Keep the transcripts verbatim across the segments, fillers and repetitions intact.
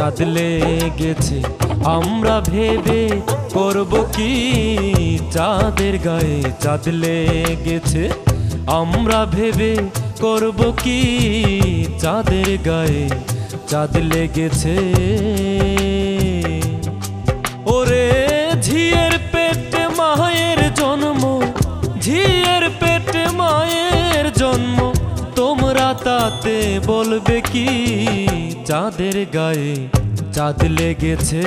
চাঁদ লেগেছে আমরা ভেবে করব কি চাঁদের গায়ে চাঁদ লেগেছে আমরা ভেবে করব কি চাঁদের গায়ে চাঁদ লেগেছে ওরে ঝিয়ের পেটে মায়ের জন্ম ঝিয়ের পেটে মায়ের জন্ম তোমরা তাতে বলবে কি চাঁদের গায়ে চাঁদ লেগেছে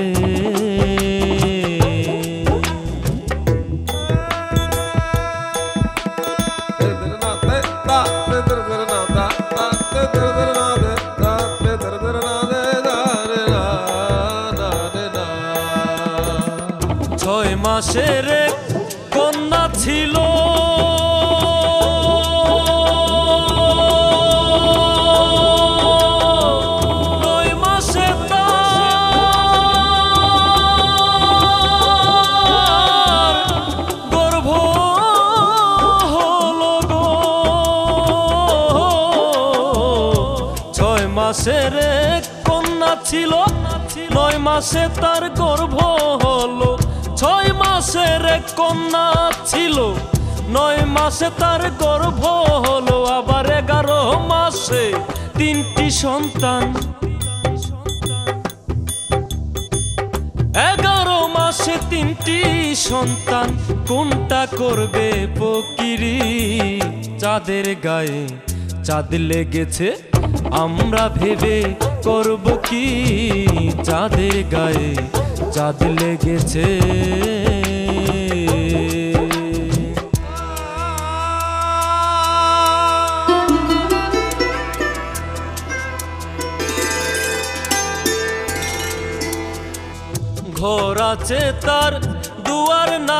ছয় মাসের কন্যা ছিল নয় মাসে তার গর্ভ হলো গো ছয় মাসের কন্যা ছিল নয় মাসে তার গর্ভ হলো ছয় মাসের কন্যা ছিল নয় মাসে তার গর্ভ হলো আবার এগারো মাসে তিনটি সন্তান এগারো মাসে তিনটি সন্তান কোনটা করবে ফকিরি চাঁদের গায়ে চাঁদ লেগেছে আমরা ভেবে করব কি চাঁদের গায়ে চাঁদ লেগেছে ঘর আছে তার দুয়ার না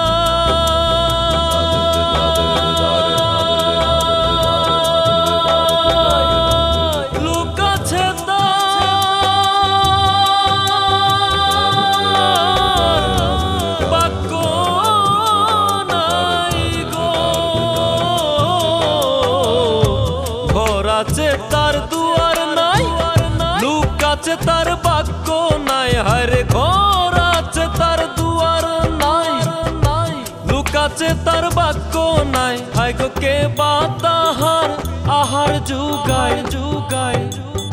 আছে তার দুয়ার নাই লুক আছে তার বাক্য নাই হরে ঘর আছে তার দুয়ার নাই লুক আছে তার বাক্য নাই হায় গো কে বা তাহার আহার যুগায় যুগায়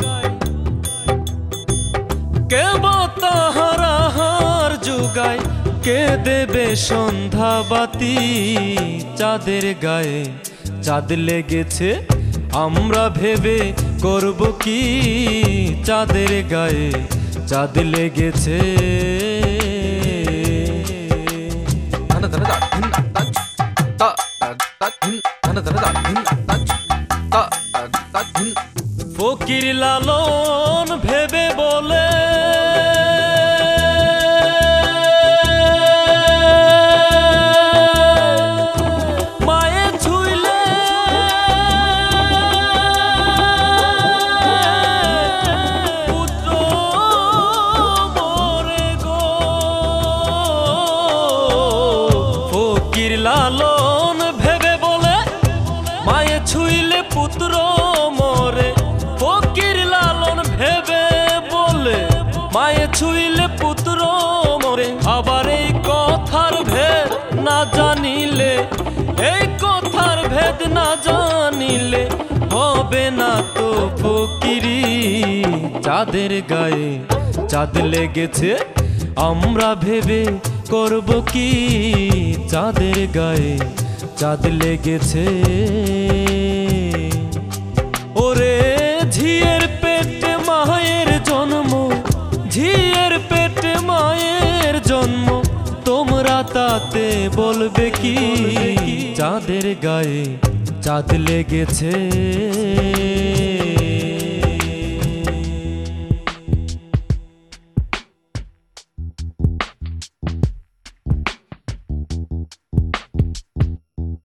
কে বা তাহার আহার যুগায় কে দেবে সন্ধ্যা বাতি চাঁদের গায়ে চাঁদ লেগেছে আমরা ভেবে করব কি চাঁদের গায়ে চাঁদ লেগেছে ফকির লালন ভেবে বলে লালন ভেবে বলে মায়ে ছুইলে পুত্র মরে ফকির লালন ভেবে বলে মায়ে ছুইলে পুত্র মরে আবার এই কথার ভেদ না জানিলে এই কথার ভেদ না জানিলে হবে না তো ফকিরি চাঁদের গায়ে চাঁদ লেগেছে আমরা ভেবে করব কি চাঁদের গায়ে চাঁদ লেগেছে ওরে ঝিয়ের পেটে মায়ের জন্ম ঝিয়ের পেটে মায়ের জন্ম তোমরা তাতে বলবে কি চাঁদের গায়ে চাঁদ লেগেছে।